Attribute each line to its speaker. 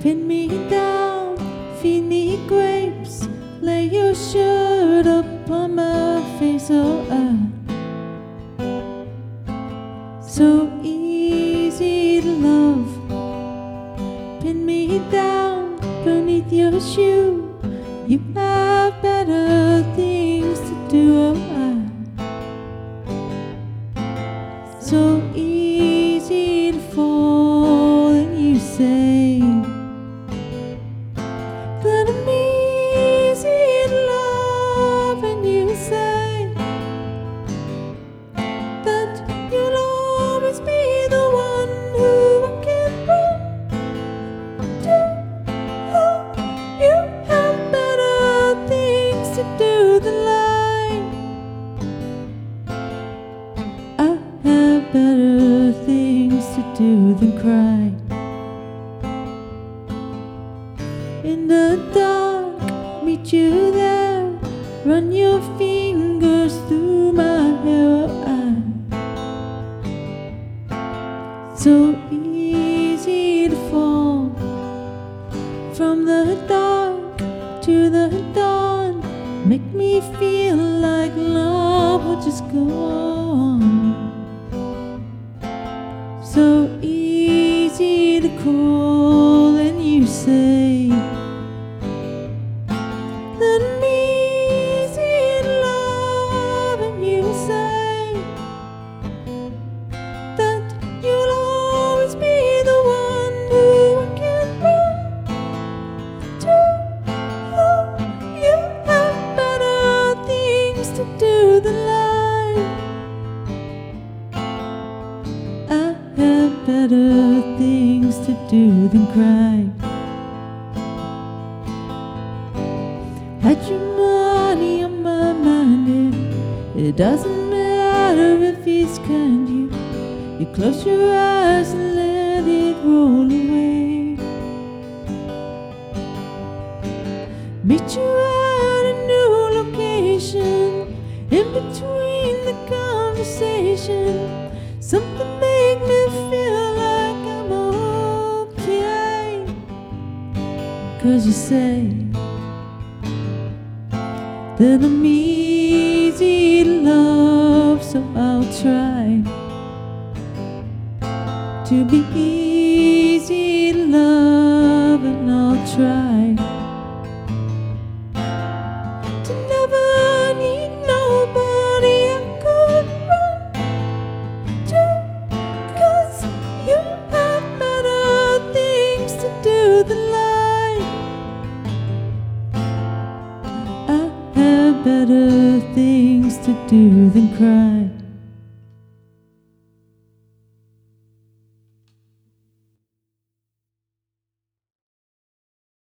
Speaker 1: Pin me down, feed me grapes, lay your shirt upon my face. Oh, so easy to love. Pin me down beneath your shoe. You have better things to do. So easy to fall, and you say that I'm easy to love, and you say that you'll always be the one who I can run to. Oh, you have better things to do than lie. I have better things to do than cry. In the dark, meet you there. Run your fingers through my hair. So easy to fall from the dark to the dawn. Make me feel like love will just go on. So easy to call, and you say that I'm easy to love, and you say that you'll always be the one who I can run to. Oh, you have better things to do than lie. I have better things to do than cry. Had your money on my mind, it doesn't matter if he's kind. You close your eyes and let it roll away. Meet you at a new location, in between the conversation. Something make me feel like I'm okay. 'Cause you say that I'm easy to love, so I'll try to be easy to love, and I'll try to never need nobody I could run to. 'Cause you have better things to do than lie. I have better things to do than cry.